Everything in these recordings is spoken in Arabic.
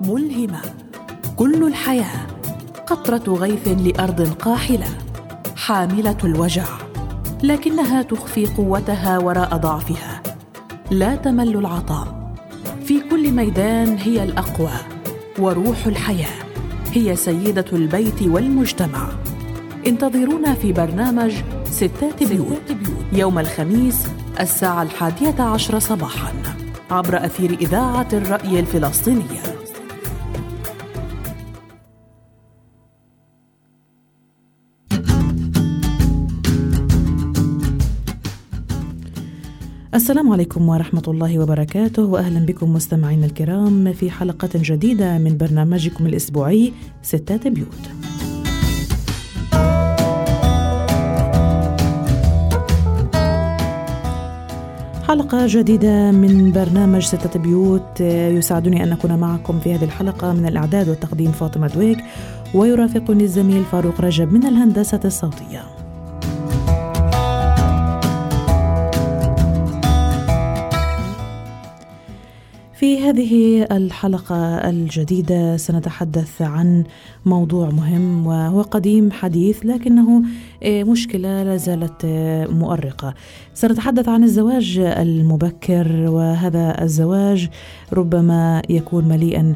ملهمة. كل الحياة قطرة غيث لأرض قاحلة، حاملة الوجع، لكنها تخفي قوتها وراء ضعفها. لا تمل العطاء، في كل ميدان هي الأقوى، وروح الحياة هي سيدة البيت والمجتمع. انتظرونا في برنامج ستات بيوت يوم الخميس 11:10 صباحاً عبر أثير إذاعة الرأي الفلسطينية. السلام عليكم ورحمة الله وبركاته، وأهلا بكم مستمعين الكرام في حلقة جديدة من برنامجكم الأسبوعي ستات بيوت. حلقة جديدة من برنامج ستات بيوت. يسعدني أن أكون معكم في هذه الحلقة. من الإعداد والتقديم فاطمة دويك، ويرافقني الزميل فاروق رجب من الهندسة الصوتية. في هذه الحلقة الجديدة سنتحدث عن موضوع مهم وهو قديم حديث، لكنه مشكلة لا زالت مؤرقة. سنتحدث عن الزواج المبكر، وهذا الزواج ربما يكون مليئا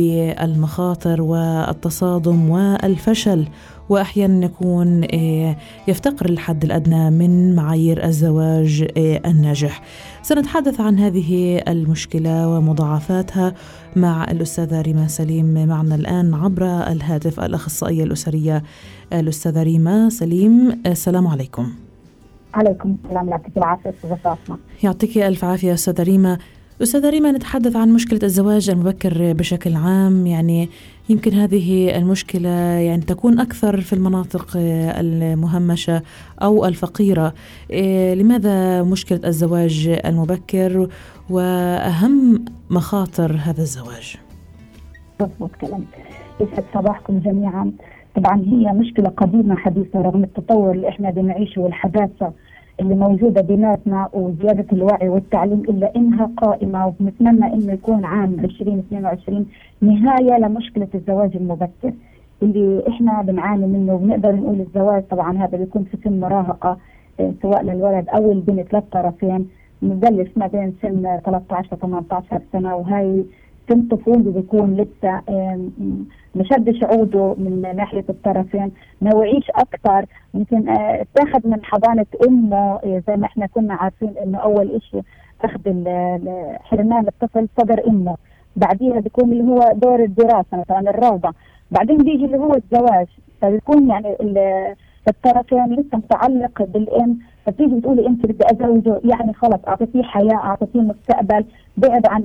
بالمخاطر والتصادم والفشل، وأحيانا يكون يفتقر الحد الأدنى من معايير الزواج الناجح. سنتحدث عن هذه المشكلة ومضاعفاتها مع الأستاذة ريما سليم. معنا الآن عبر الهاتف الأخصائية الأسرية الأستاذة ريما سليم. السلام عليكم. عليكم السلام، يعطيك العافية أستاذة فاطمة. يعطيك ألف عافية أستاذة ريما. أستاذة ريما، نتحدث عن مشكلة الزواج المبكر بشكل عام. يعني يمكن هذه المشكلة يعني تكون أكثر في المناطق المهمشة أو الفقيرة. لماذا مشكلة الزواج المبكر وأهم مخاطر هذا الزواج؟ مضبوط كلامك. يسعد صباحكم جميعا. طبعا هي مشكلة قديمة حديثة رغم التطور اللي احنا بنعيشه والحداثة اللي موجودة بيناتنا وزيادة الوعي والتعليم، إلا إنها قائمة، وبنتمنى إنه يكون عام 2022 نهاية لمشكلة الزواج المبكر اللي إحنا بنعاني منه. وبنقدر نقول الزواج طبعا هذا بيكون في سن مراهقة، سواء للولد أو البنت للطرفين، مبلش ما بين سن 13-18 سنة، وهي سن طفولة بيكون لسه مشدش عوده من ناحية الطرفين، ما وعيش أكثر، ممكن تاخد من حضانة أمه. زي ما احنا كنا عارفين إنه أول إشي أخذ حرمان الطفل صدر أمه، بعديها بيكون اللي هو دور الدراسة مثلا الروضة، بعدين بيجي اللي هو الزواج، فبيكون يعني الطرفين لسه متعلق بالأم، فتيجي تقولي أنت بدي أزوجه، يعني خلص أعطيتيه حياة، أعطيتيه مستقبل، بعد عن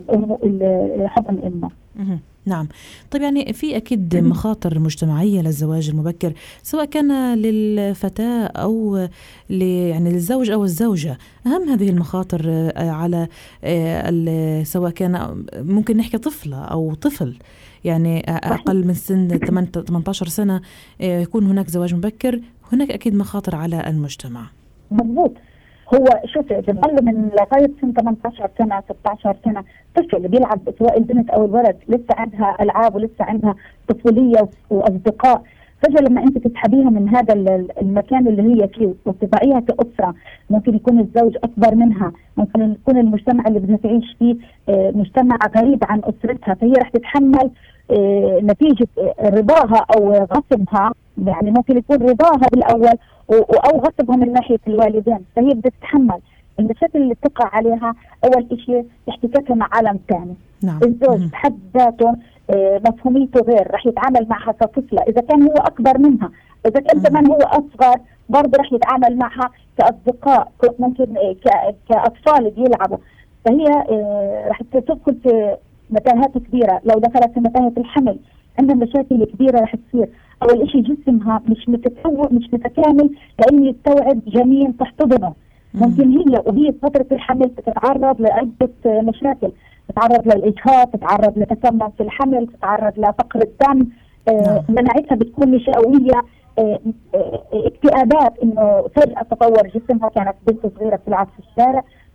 حضن أمه. نعم. طيب يعني في أكيد مخاطر مجتمعية للزواج المبكر، سواء كان للفتاة أو يعني للزوج أو الزوجة. أهم هذه المخاطر على سواء كان ممكن نحكي طفلة أو طفل، يعني أقل من سن 18 سنة يكون هناك زواج مبكر، هناك أكيد مخاطر على المجتمع. مضبوط. هو شوف بضل من لغاية سن 18 سنة 16 سنة طفل بيلعب، سواء البنت أو الولد، لسه عندها ألعاب ولسه عندها طفولية وأصدقاء. فجأة لما أنت تسحبيها من هذا المكان اللي هي فيه وتضعيها كأسرة، ممكن يكون الزوج أكبر منها، ممكن يكون المجتمع اللي بدها تعيش فيه مجتمع غريب عن أسرتها، فهي رح تتحمل نتيجة رضاها أو غصبها. يعني ممكن يكون رضاها بالأول أو غصبها من ناحية الوالدين، فهي بدها تتحمل المشاكل اللي تقع عليها. أول إشي احتكاكها مع عالم ثاني. نعم. الزوج بحد ذاته مفهوميته غير، رح يتعامل معها كطفلة إذا كان هو أكبر منها، إذا كان كمان هو أصغر برضه رح يتعامل معها كأصدقاء، ممكن كأطفال بيلعبوا. فهي رح تدخل في متاهات كبيرة. لو دخلت في متاهة الحمل عندها مشاكل كبيرة رح تصير. أول إشي جسمها مش متكامل لأنه يستوعب جنين تحتضنه. ممكن هي وهي فترة الحمل تتعرض لعدة مشاكل، تتعرض للإجهاض، تتعرض لتسمم في الحمل، تتعرض لفقر الدم، مناعتها بتكون مش قوية، اكتئابات، إنه فجأة تطور جسمها، كانت بنت صغيرة بتلعب في الشارع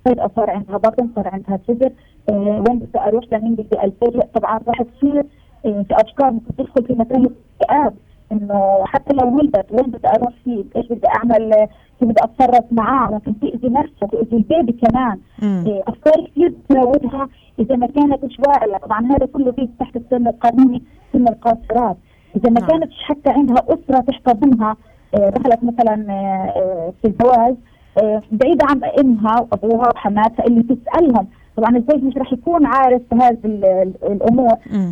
فجأة صار عندها بطن، صار عندها صدر، وين بدي اروح، لمين بدي التجئ. طبعا راح تصير في افكار ممكن تدخل في متاهه اكتئاب، انه حتى لو ولدت وين بدي اروح فيه، ايش بدي اعمل، كيف بدي اتصرف معاه، ممكن تاذي نفسها، تاذي البيبي كمان. افكار كثير تراودها اذا ما كانتش واعيه. طبعا هذا كله بيجي تحت السن القانوني، سن القاصرات. اذا ما كانتش حتى عندها اسره تحتضنها، دخلت مثلا في الجواز بعيده عن امها وابوها وحماتها اللي تسالهم. طبعا الزوج مش راح يكون عارف هذه الامور،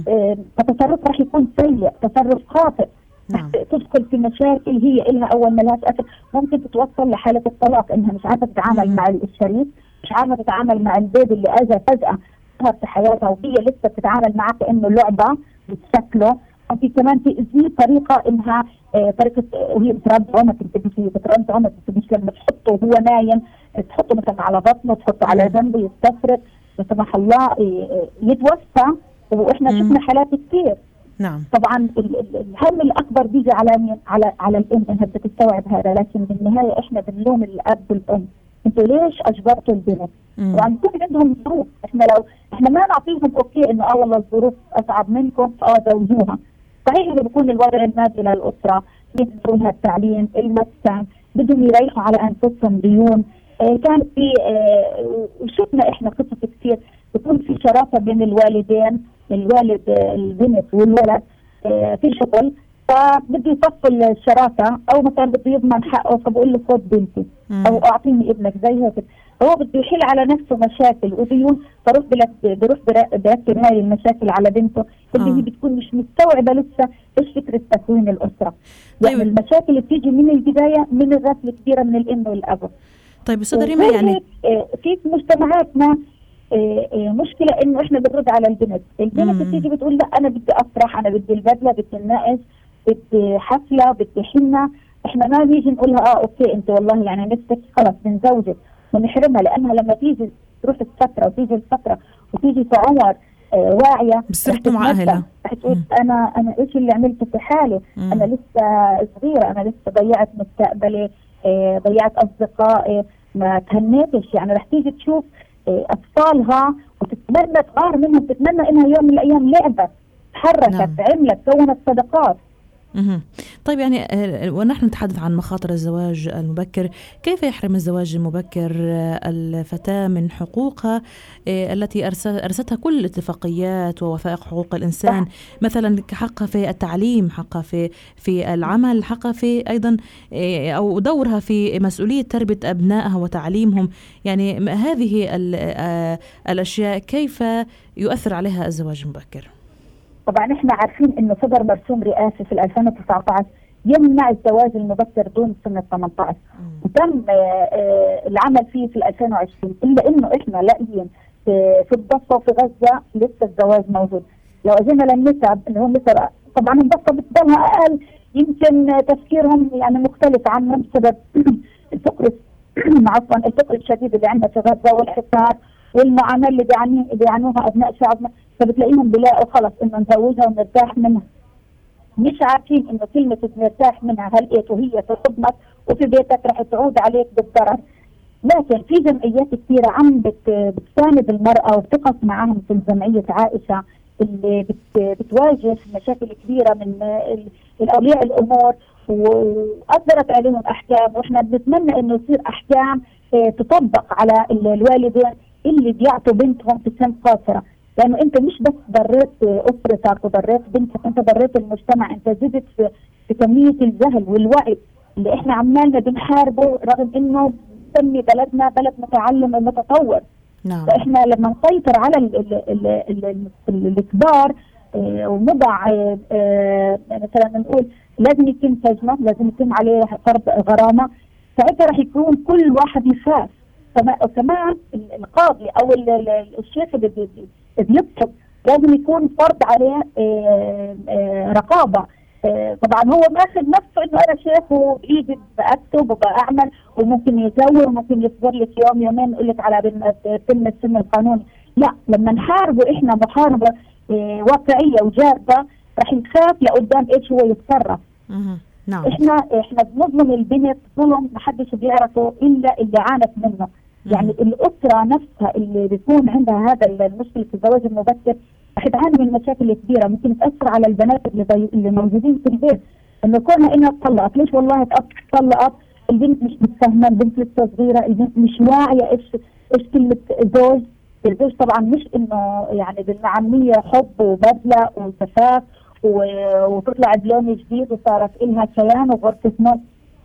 فتصرف راح يكون سيء، تصرف خاطئ. تدخل في مشاكل هي إلها اول ما لهاش اثر، ممكن تتوصل لحاله الطلاق، انها مش عارفه تتعامل مع الشريك، مش عارفه تتعامل مع البيبي اللي اجى فجاه ظهر في حياتها وهي لسه بتتعامل معه كانه لعبه بتشكله. وفي كمان تأذيه طريقه انها طريقه وهي بترضعه، ما تنتبهش هي بترضعه، ما تنتبهش لما تحطه وهو نايم، تحطه مثلا على بطنه، تحطه على جنبه يستفرد، لا سمح الله يتوفى. واحنا شفنا حالات كثير. نعم. طبعا الهم الاكبر بيجي على مين؟ على الام، انها بدها تستوعب هذا. لكن بالنهايه احنا بنلوم الاب والام، انتوا ليش اجبرتوا البنت؟ طبعا بيكون عندهم ظروف، احنا ما نعطيهم اوكي انه والله الظروف اصعب منكم زوجوها. صحيح انه بيكون الوضع المادي للاسره، يدفعوا لها التعليم، المسكن، بدهم يريحوا على انفسهم ديون. كان في وشفنا احنا قصص كثير بيكون في شراكه بين الوالدين، الوالد البنت والولد في شغل، فبده يفصل الشراكه، او مثلا بده يضمن حقه، فبقول له خذ بنتي او اعطيني ابنك زي هيك. هو بده يحل على نفسه مشاكل وديون، بروح بركب هاي المشاكل على بنته اللي هي بتكون مش مستوعبه لسه ايش فكره تكوين الاسره. يعني المشاكل اللي بتيجي من البدايه من الراس الكبيره من الام والاب. طيب استاذه ريما، يعني في مجتمعاتنا مشكله انه احنا بنرد على البنت بتيجي بتقول لا انا بدي افرح، انا بدي البدله، بدي النقش، بدي حفله، بدي حنه. احنا ما نيجي نقول لها اوكي انت والله يعني نفسك خلص بنزوجك ونحرمها، لانها لما تيجي تروح الفتره وتيجي الفتره وتيجي في عمر واعيه بصرتوا مع اهلها، رح تقول انا ايش اللي عملته في حالي؟ انا لسه صغيره، انا لسه ضيعت مستقبلي، ضيعت اصدقائي، ما تهنيتش. يعني رح تيجي تشوف اطفالها وتتمنى تغار منهم، تتمنى انها يوم من الايام لعبت، تحركت، عملت، كونت صداقات. طيب يعني ونحن نتحدث عن مخاطر الزواج المبكر، كيف يحرم الزواج المبكر الفتاة من حقوقها التي أرستها كل الاتفاقيات ووثائق حقوق الإنسان، مثلا حقها في التعليم، حقها في العمل، حقها في أيضا أو دورها في مسؤولية تربية أبنائها وتعليمهم. يعني هذه الأشياء كيف يؤثر عليها الزواج المبكر؟ طبعا احنا عارفين انه صدر مرسوم رئاسي في 2019 يمنع الزواج المبكر دون سن 18، وتم العمل فيه في 2020. الا انه احنا لاقيين في الضفه وفي غزه لسه الزواج موجود. لو اجينا للنسب اللي هم نسب، طبعا الضفه بتضلها اقل، يمكن تفكيرهم يعني مختلف عنهم بسبب الفقر الفقر الشديد اللي عندنا في غزه والحصار والمعاناه اللي بيعانوها ابناء شعبنا، فبتلاقيهم بيلاقوا خلص انه نزوجها ونرتاح منها. مش عارفين انه كلمه نرتاح منها هلقيت وهي في خدمتك وفي بيتك رح تعود عليك بالضرر. لكن في جمعيات كثيره عم بتساند المراه وبتقف معهم في جمعيه عائشه اللي بتواجه مشاكل كبيره من اولياء الامور، واصدرت عليهم احكام، واحنا بنتمنى انه يصير احكام تطبق على الوالدين اللي بيعطوا بنتهم في سن قاصره. لانه انت مش بس ضريت اسرتك وضريت بنتك، انت ضريت المجتمع، انت زدت في كميه الجهل والوعي اللي احنا عمالنا بنحاربه، رغم انه نسمي بلدنا بلد متعلم ومتطور. نعم. فاحنا لما نسيطر على الكبار ونضع مثلا نقول لازم يتم سجنه، لازم يتم عليه فرض غرامه، ساعتها رح يكون كل واحد يخاف. كمان القاضي او الشيخ اللي بيكتب لازم يكون فرض عليه رقابه. طبعا هو ماخذ نفسه انه انا شيخ وبايدي بكتب وبعمل، وممكن يزور وممكن يصبر لك يوم يومين يقول لك على تم السن القانوني. لا، لما نحاربه احنا محاربه واقعيه وجاده رح نخاف لقدام ايش هو يتصرف. نعم. احنا بنظلم البنت ظلم ما حدش بيعرفه الا اللي عانت منه. يعني الأسرة نفسها اللي بيكون عندها هذا المشكلة في الزواج المبكر رح تعاني من مشاكل كبيرة، ممكن تأثر على البنات اللي موجودين في البيت، إنه كونها إنها تطلقت. ليش؟ والله تطلقت، البنت مش متفهمة، البنت لسه صغيرة، البنت مش واعية إيش كلمة زوج. الزوج طبعا مش إنه يعني بالعامية حب وبذلة وسفاف وتطلع بلون جديد وصارت إلها كيان وغرفة نوم.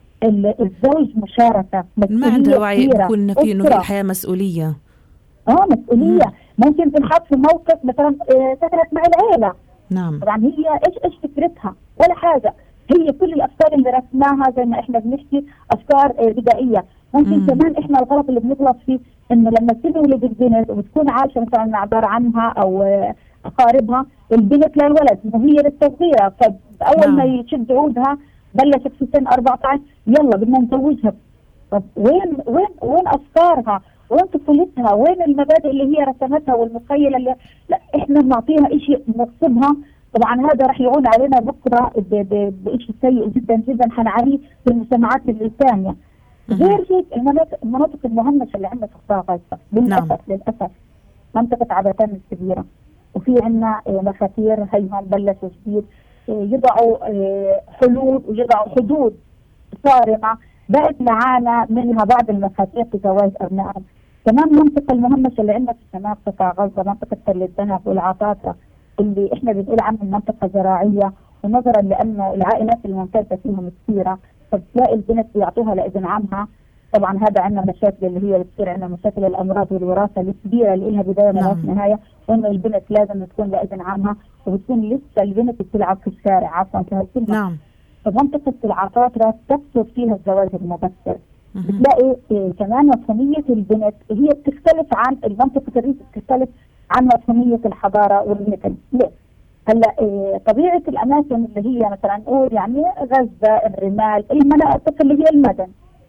الزوج مشاركة، ما عندها وعي بكون في إنه الحياة مسؤولية. مسؤولية. ممكن تنحط في موقف مثلا سكنت مع العيلة. نعم. طبعا هي ايش فكرتها ولا حاجة، هي كل الافكار اللي رسمناها زي ما احنا بنحكي افكار بدائية. ممكن كمان احنا الغلط اللي بنغلط فيه انه لما تولد البنت وبتكون عايشة مثلا مع دار عنها او اقاربها، البنت للولد وهي لسه صغيرة، فاول ما يشد عودها بلشت في سن 14 يلا بدنا نزوجها. طب وين افكارها؟ وين طفولتها؟ وين المبادئ اللي هي رسمتها والمخيلة اللي لا احنا بنعطيها شيء نغصبها؟ طبعا هذا راح يعود علينا بكره بشيء سيء جدا جدا حنعانيه في المجتمعات الثانيه. غير هيك المناطق المهمشه اللي عندنا في قطاع غزه للاسف منطقه عبثان الكبيره، وفي عندنا مفاتير هيهم بلشوا جديد يضعوا حلول ويضعوا حدود صارمه بقت معانا منها بعض المفاتيح في زواج ابنائهم. كمان المنطقه المهمشه اللي عندنا في شمال قطاع غزه منطقه تل الذهب والعطاطه اللي احنا بنقول عنها منطقه زراعيه، ونظرا لانه العائلات الممتازه فيهم كثيره فبتلاقي البنت بيعطوها لابن عمها. طبعا هذا عندنا مشاكل اللي هي بتصير عندنا مشاكل الامراض والوراثه الكبيره اللي لها بدايه ملهاش نهايه، وانه البنت لازم تكون لابن عمها وبتكون لسه البنت بتلعب في الشارع عفوا في هالكلمه. نعم. فمنطقه العطاطره تكثر فيها الزواج المبكر. بتلاقي كمان مفهوميه البنت هي بتختلف عن المنطقه الريف، بتختلف عن مفهوميه الحضاره والمثل. ليه؟ هلا طبيعه الاماكن اللي هي مثلا نقول يعني غزه، الرمال، المناطق اللي هي المدن،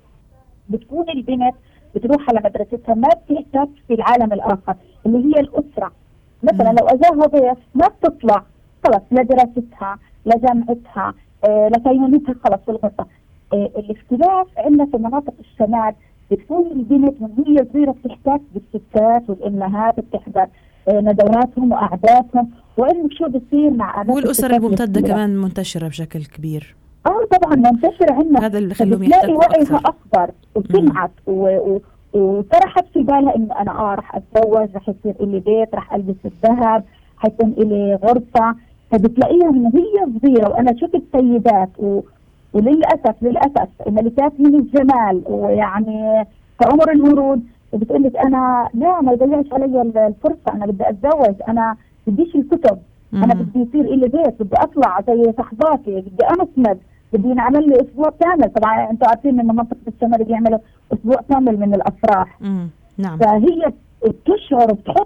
بتكون البنت بتروح على مدرستها ما بتهتم في العالم الاخر اللي هي الاسره. مثلا لو اجاها ضيف ما بتطلع خلص لدراستها لجامعتها لكينونتها خلص في الغرفه. الاختلاف عندنا في مناطق الشمال بتكون البنت من هي صغيره بتحتك بالستات والامهات، بتحضر ندواتهم وقعداتهم وانه شو بصير مع والاسر الممتده كمان منتشره بشكل كبير. طبعا منتشره عندنا، هذا اللي بخليهم يحتكوا وعيها اكبر وسمعت وطرحت في بالها انه انا راح اتزوج، راح يصير لي بيت، راح البس الذهب، حيكون لي غرفه. فبتلاقيها من هي صغيره. وانا شفت سيدات وللاسف ملكات من الجمال ويعني كعمر الورود، وبتقول لك انا لا ما يضيعش علي الفرصه، انا بدي اتزوج، انا بديش الكتب، انا بدي يصير لي بيت، بدي اطلع زي صحباتي، بدي امسند، بدي ينعمل لي اسبوع كامل. طبعا انتم عارفين ان منطقه الشمال بيعملوا اسبوع كامل من الافراح. نعم. فهي بتشعر بتحط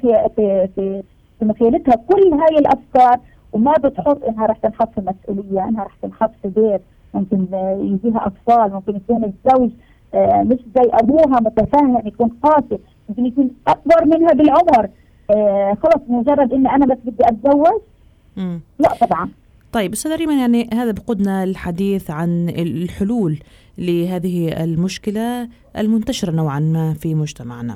في مخيلتها كل هاي الافكار، وما بتحط انها رح تنحط في مسؤوليه، انها رح تنحط في بيت، ممكن يجيها اطفال، ممكن يكون الزوج مش زي ابوها متفاهم، يكون قاسي، ممكن يكون اكبر منها بالعمر. خلص مجرد ان انا بس بدي اتزوج. لا طبعا. طيب استاذة ريمان، يعني هذا بقودنا الحديث عن الحلول لهذه المشكلة المنتشرة نوعا ما في مجتمعنا.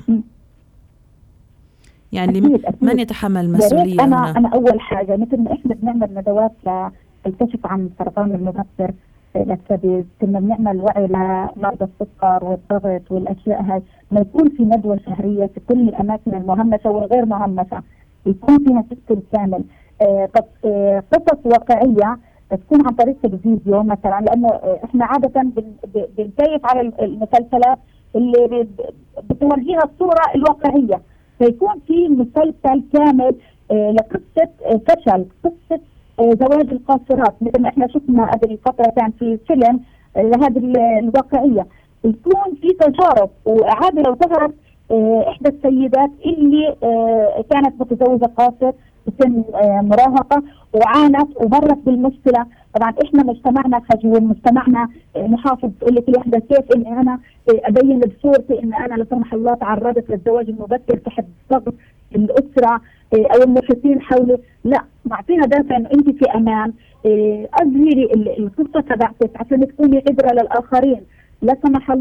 يعني أكيد. من يتحمل المسؤولية هنا؟ أنا أول حاجة مثل ما إحنا بنعمل ندوات للكشف عن السرطان المبكر للكبد، كنا بنعمل وعي لمرضى السكر والضغط والأشياء هاي، ما يكون في ندوة شهرية في كل الأماكن المهمشة والغير مهمشة، يكون فيها سيستم كامل. قصص واقعية تكون عن طريق الفيديو مثلا، لأنه إحنا عادة بنكيف على المسلسلات اللي بتورجيها الصورة الواقعية، فيكون في مسلسل كامل لقصة فشل، قصة زواج القاصرات مثل ما احنا شفنا قبل فترة كان في فيلم لهذه الواقعية، يكون في تجارب. وعادة لو ظهرت إحدى السيدات اللي كانت متزوجة قاصر بسن مراهقة وعانت ومرت بالمشكلة. طبعا احنا مجتمعنا خجول، مجتمعنا محافظ، تقول لك الوحدة كيف اني انا ابين بصورتي ان انا لا سمح الله تعرضت للزواج المبكر تحت ضغط الاسرة او المحيطين حولي. لا، معطينا دافع انه انت في امان، اظهري القصة تبعتك عشان تكوني عبرة للاخرين. لا سمح الله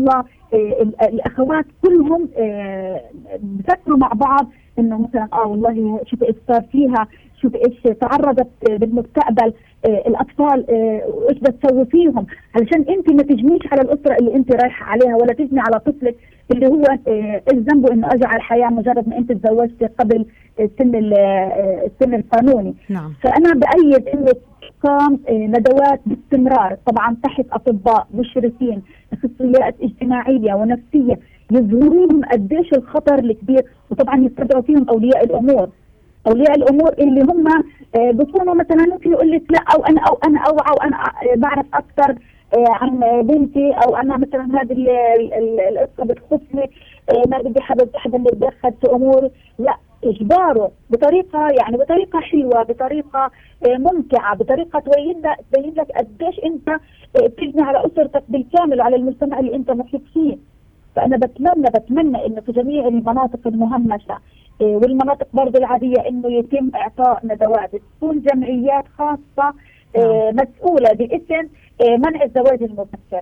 الاخوات كلهم بفكروا مع بعض انه مثلا والله شوف ايش صار فيها، شوف ايش تعرضت بالمستقبل الاطفال، وايش بتسوي فيهم، علشان انت ما تجنيش على الاسره اللي انت رايحه عليها، ولا تجني على طفلك اللي هو ايش ذنبه انه اجى على الحياه مجرد ما انت تزوجت قبل السن القانوني. نعم. فانا بايد انه تقام ندوات باستمرار، طبعا تحت اطباء مشرفين اخصائيات اجتماعيه ونفسيه يظهرون قديش الخطر الكبير، وطبعا يستدعوا فيهم اولياء الامور اللي هم بيكونوا مثلا ممكن يقول لك لا، او انا اوعى وانا بعرف اكثر عن بنتي، او انا مثلا هذه القصه بتخصني، ما بدي حدا يتدخل في اموري. لا، اجباره بطريقه حلوه، بطريقه ممتعه، بطريقه تبين لك قديش انت بتبني على اسرتك بالكامل وعلى المجتمع اللي انت محيط فيه. فانا بتمنى انه في جميع المناطق المهمشه والمناطق برضه العاديه انه يتم اعطاء ندوات، تكون جمعيات خاصه مسؤوله باسم منع الزواج المبكر،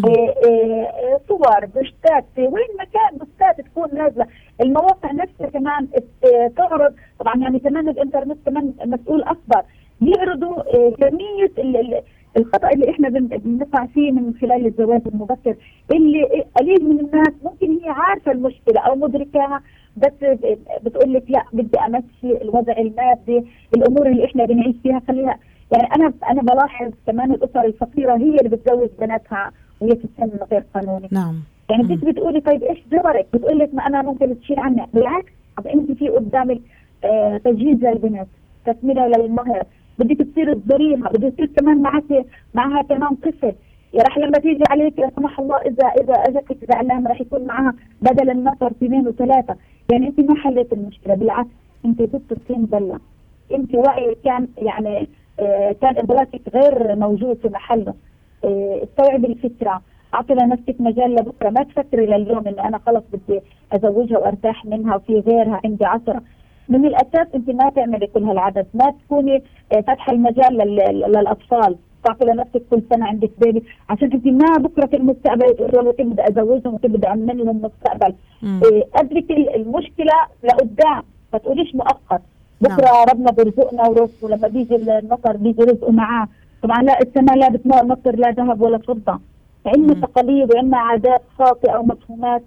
صور، بوستات، وين ما كان بوستات تكون نازله، المواقع نفسها كمان تعرض، طبعا يعني كمان الانترنت كمان مسؤول اكبر، يعرضوا كميه الخطأ اللي احنا بنقع فيه من خلال الزواج المبكر، اللي قليل من الناس ممكن هي عارفه المشكله او مدركاها، بس بتقول لك لا بدي امشي الوضع المادي، الامور اللي احنا بنعيش فيها خليها. يعني انا بلاحظ كمان الاسر الفقيره هي اللي بتزوج بناتها وهي في السن غير قانوني. نعم. يعني انت بتقولي طيب ايش جبرك؟ بتقول لك ما انا ممكن تشيل عني، بالعكس، طب انت في قدامك تجهيز للبنت، تكمله للمهر، بدك تصير تزوريها، بدك تصير كمان معها كمان طفل، يا راح لما تيجي عليك لا سمح الله اذا اجتك زعلان راح يكون معها بدل النفر 2 و3. يعني انت ما حليت المشكله، بالعكس انت زدت الطين بله، انت وعيك كان يعني كان ادراكك غير موجود في محله. استوعبي الفكره، اعطي لنفسك مجال لبكره، ما تفكري لليوم انه انا خلص بدي ازوجها وارتاح منها وفي غيرها عندي 10. من الاساس انت ما تعملي كل هالعدد، ما تكوني فاتحه المجال للاطفال، تعطي لنفسك كل سنه عندك بيبي، عشان انت ما بكره في المستقبل تقولي والله كيف بدي ازوجهم وكيف بدي امن لهم مستقبل. ادرك المشكله لقدام، ما تقوليش مؤقت بكره ربنا بيرزقنا ورزقه، ولما بيجي النصر بيجي رزقه معاه. طبعا لا، السماء لا بتمطر مصر لا ذهب ولا فضه، عندنا تقاليد وعندنا عادات خاطئه ومفهومات.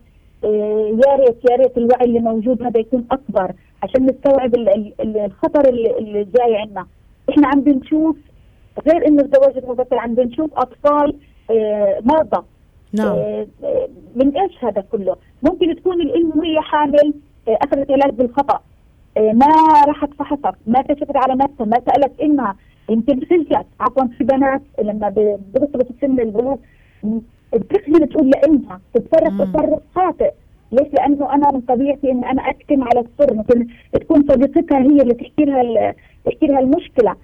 يا ريت الوعي اللي موجود هذا يكون اكبر عشان نستوعب الخطر اللي جاي عندنا. احنا عم بنشوف غير انه الزواج المبكر، عم بنشوف اطفال مرضى. نعم. من ايش هذا كله؟ ممكن تكون الام وهي حامل اخذت علاج بالخطا، ما راحت فحصت، ما كشفت على نفسها، ما سالت امها، يمكن سلكت. عفوا، في بنات لما بوصلوا في سن البلوغ بتخجل تقول لامها، تتصرف تصرف خاطئ. ليش؟ لانه انا من طبيعتي ان انا اكتم على السر، ممكن تكون صديقتها هي اللي تحكي لها المشكله.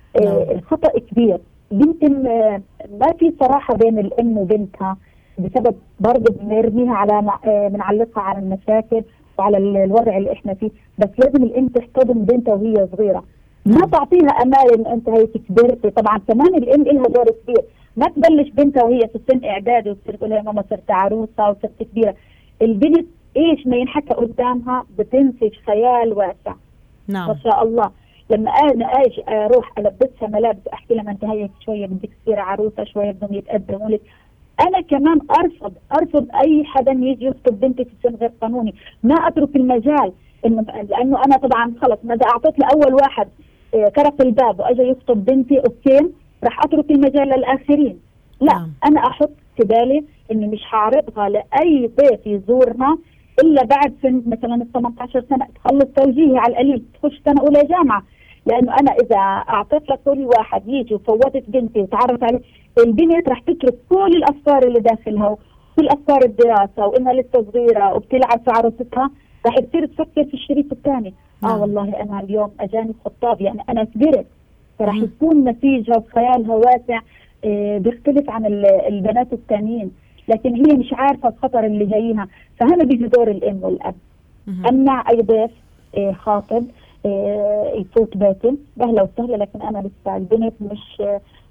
الخطا كبير، يمكن ما في صراحه بين الام وبنتها بسبب برضه بنرميها على بنعلقها على المشاكل وعلى الوضع اللي احنا فيه. بس لازم الام تحتضن بنتها وهي صغيره، ما تعطيها امال ان انت هيك كبرتي. طبعا كمان الام لها دور كبير، ما تبلش بنتها وهي في سن اعدادي وتصير تقول لها ماما صرت عروسه وصرت كبيره. البنت ايش ما ينحكى قدامها بتنسج خيال واسع. نعم. ما شاء الله. لما انا اجي اروح البسها ملابس احكي لها ما انت هيك شويه بدك تصير عروسه، شويه بدهم يتقدموا لك. انا كمان ارفض اي حدا يجي يخطب بنتي في سن غير قانوني، ما اترك المجال لانه انا طبعا خلص ما اعطيت لاول واحد طرق الباب واجى يخطب بنتي اوكي، راح اترك المجال للاخرين. لا، انا احط في بالي اني مش هعرضها لاي ضيف يزورنا الا بعد سن مثلا 18 سنه، تخلص توجيهي على القليل، تخش سنه اولى جامعه. لانه انا اذا اعطيت لكل واحد يجي وفوتت بنتي وتعرف عليه، البنت راح تترك كل الافكار اللي داخلها وكل افكار الدراسه وانها لسه صغيره وبتلعب في عروستها، راح تصير تفكر في الشريك الثاني. والله انا اليوم اجاني خطاب، يعني انا كبرت، فراح يكون نتيجها وخيالها واسع بيختلف عن البنات الثانيين. لكن هي مش عارفه الخطر اللي جاييها. فهنا بيجي دور الام والاب. امنع اي ضيف خاطب يفوت بيتي، اهلا وسهلا، لكن انا لسه البنت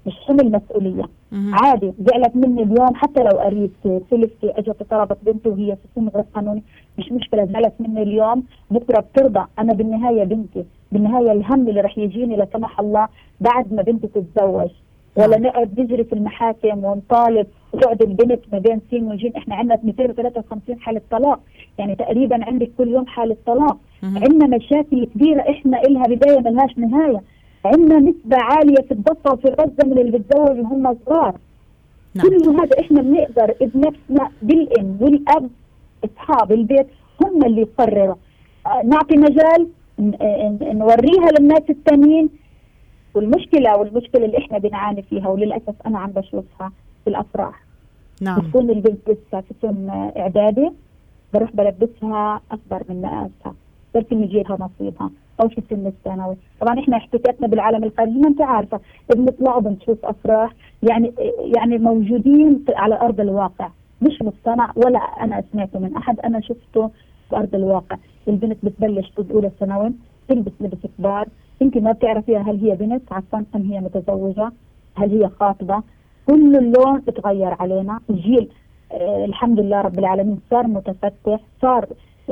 مش حمل مسؤوليه. عادي زعلت مني اليوم حتى لو قريت سلفتي اجت طلبت بنته وهي في سن غير قانوني، مش مشكله، زعلت مني اليوم بكره بترضى. انا بالنهايه بنتي، بالنهايه الهم اللي رح يجيني لا سمح الله بعد ما بنتي تتزوج، ولا نقعد نجري في المحاكم ونطالب وتقعد البنت ما بين سين وجين. احنا عندنا 253 حاله طلاق، يعني تقريبا عندك كل يوم حاله طلاق. عندنا مشاكل كبيره احنا إلها بدايه ملهاش نهايه. عندنا نسبه عاليه في الضفه وفي غزه من اللي بتزوج وهم صغار. كل هذا احنا بنقدر بنفسنا بالام والاب اصحاب البيت هم اللي يقرروا. نعطي مجال نوريها للناس التانيين. والمشكله اللي احنا بنعاني فيها وللاسف انا عم بشوفها في الافراح. بتكون البنت لسه في سن اعدادي، بروح بلبسها اكبر من مقاسها، يمكن يجي لها نصيبها، او في سن الثانوي. طبعا احنا احتكاكنا بالعالم الخارجي ما انت عارفه، بنطلع وبنشوف افراح يعني موجودين على ارض الواقع، مش مصطنع ولا انا سمعته من احد، انا شفته في ارض الواقع. البنت بتبلش في اولى ثانوي تلبس لبس كبار، يمكن ما بتعرفيها هل هي بنت عفوا ام هي متزوجه، هل هي خاطبه. كل اللون بتغير علينا. الجيل الحمد لله رب العالمين صار متفتح، صار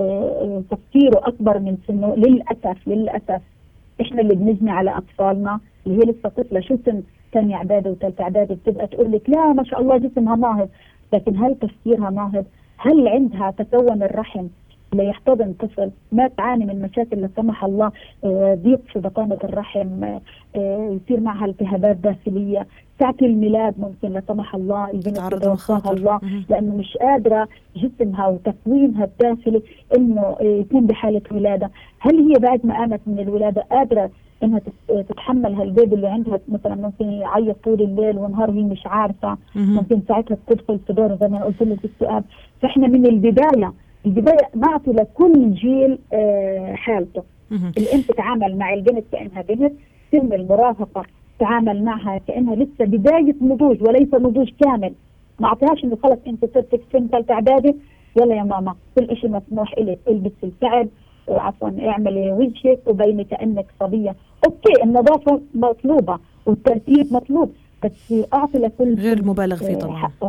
تفكيره اكبر من سنه. للاسف احنا اللي بنجني على اطفالنا اللي هي لسه طفله، شو سن ثاني اعدادي وثالث اعدادي بتبقى تقول لك لا ما شاء الله جسمها ناهض، لكن هل تفكيرها ناهض؟ هل عندها تكون الرحم ليحتضن طفل؟ ما تعاني من مشاكل لا سمح الله، ضيق في بطانه الرحم، يصير معها التهابات داخليه، ساعة الميلاد ممكن لا سمح الله البنت تتوفاها الله لانه مش قادره جسمها وتكوينها الداخلي انه يكون بحاله ولاده. هل هي بعد ما قامت من الولاده قادره انها تتحمل هالبيبي اللي عندها؟ مثلا ممكن يعيط طول الليل ونهار هي مش عارفه، ممكن ساعتها تدخل في دور زي ما قلت لك اكتئاب. فاحنا من البدايه نعطي لكل جيل حالته. الام تتعامل مع البنت كانها بنت، سن المراهقه تعامل معها كانها لسه بدايه نضوج وليس نضوج كامل. ما اعطيهاش انه خلص انت صرت سن ثالثه اعدادي يلا يا ماما كل شيء مسموح لك، البسي الكعب وعفوا اعملي وجهك وبيني كانك صبيه. اوكي النظافه مطلوبه والترتيب مطلوب، بس اعطي لكل غير مبالغ فيه طبعا حقه.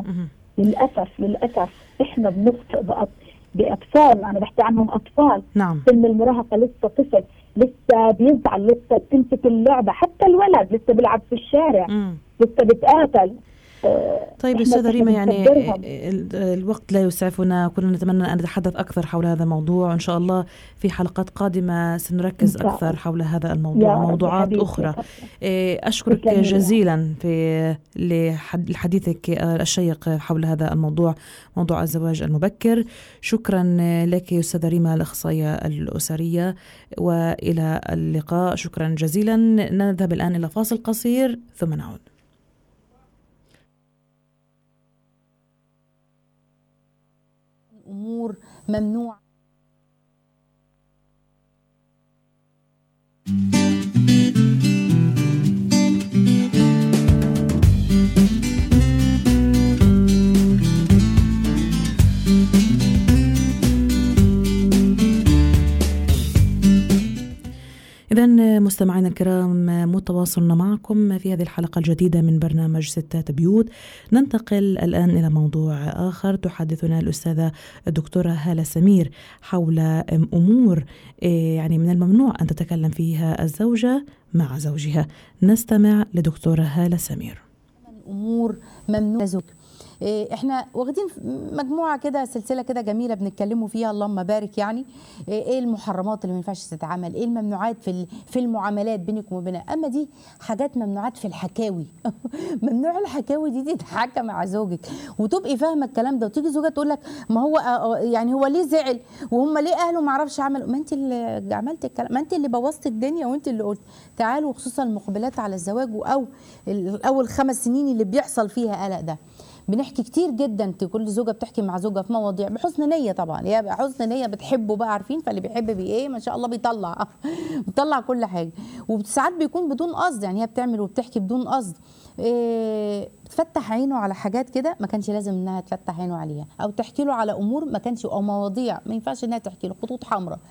للاسف احنا بنخطئ باطفالنا، انا بحكي عنهم اطفال. نعم. سن المراهقه لسه طفل، لسه بيزعل، لسه بتمسك اللعبه، حتى الولد لسه بيلعب في الشارع، لسه بتقاتل. طيب استاذة ريما، يعني الوقت لا يسعفنا، كنا نتمنى أن نتحدث أكثر حول هذا الموضوع، إن شاء الله في حلقات قادمة سنركز أكثر حول هذا الموضوع وموضوعات أخرى. أشكرك جزيلا لحديثك الشيق حول هذا الموضوع، موضوع الزواج المبكر. شكرا لك أستاذة ريما الأخصائية الأسرية، وإلى اللقاء. شكرا جزيلا. نذهب الآن إلى فاصل قصير ثم نعود. أمور ممنوع. إذن مستمعينا الكرام، متواصلنا معكم في هذه الحلقة الجديدة من برنامج ستات بيوت. ننتقل الآن إلى موضوع آخر. تحدثنا الأستاذة الدكتورة هالة سمير حول أمور يعني من الممنوع أن تتكلم فيها الزوجة مع زوجها. نستمع لدكتورة هالة سمير. أمور ممنوع زوج. احنا واخدين مجموعه كده، سلسله كده جميله بنتكلموا فيها، اللهم بارك. يعني ايه المحرمات اللي ما ينفعش تتعمل، ايه الممنوعات في المعاملات بينك وبينها. اما دي حاجات ممنوعات في الحكاوي. ممنوع الحكاوي دي تتحكى مع زوجك وتبقي فاهمه الكلام ده، وتيجي زوجها تقول لك ما هو يعني هو ليه زعل وهم ليه اهله ما عرفش عملوا. ما انت اللي عملت الكلام، ما انت اللي بوظت الدنيا، وانت اللي قلت تعالوا. خصوصا المقبلات على الزواج او اول 5 سنين اللي بيحصل فيها قلق ده، بنحكي كتير جدا. كل زوجه بتحكي مع زوجها في مواضيع بحسن نيه، طبعا هي حسن نيه، بتحبه بقى، عارفين، فاللي بيحب بايه ما شاء الله بيطلع كل حاجه. وساعات بيكون بدون قصد، يعني هي بتعمل وبتحكي بدون قصد. بتفتح عينه على حاجات كده ما كانش لازم انها تفتح عينه عليها، او تحكي له على امور ما كانش، او مواضيع ما ينفعش انها تحكي له، خطوط حمراء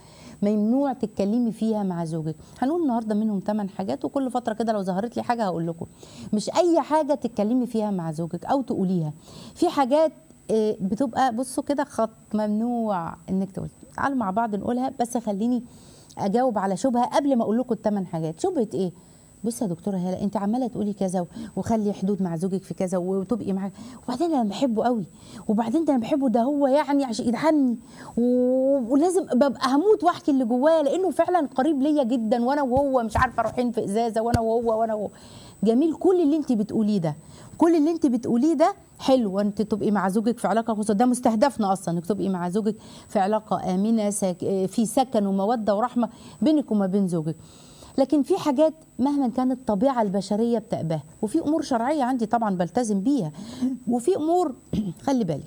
ممنوع تتكلمي فيها مع زوجك. هنقول النهارده منهم 8 حاجات، وكل فتره كده لو ظهرت لي حاجه هقول لكم. مش اي حاجه تتكلمي فيها مع زوجك او تقوليها. في حاجات بتبقى بصوا كده خط ممنوع انك تقولي. تعالوا مع بعض نقولها، بس خليني اجاوب على شبهه قبل ما اقول لكم ال8 حاجات. شبهه ايه؟ بصي يا دكتوره هاله، انت عماله تقولي كذا وخلي حدود مع زوجك في كذا وتبقي معاه، وبعدين انا بحبه قوي، وبعدين ده انا بحبه، ده هو يعني عشان يدعمني ولازم ببقى هموت واحكي اللي جوايا لانه فعلا قريب ليا جدا، وانا وهو مش عارفه رايحين في ازازه وانا وهو. جميل كل اللي انت بتقوليه ده، كل اللي انت بتقوليه ده حلو، انت تبقي مع زوجك في علاقه خصوصا، ده مستهدفنا اصلا انك تبقي مع زوجك في علاقه امنه في سكن وموده ورحمه بينك وما بين زوجك. لكن في حاجات مهما كانت الطبيعه البشريه بتأباها، وفي امور شرعيه عندي طبعا بلتزم بيها، وفي امور خلي بالك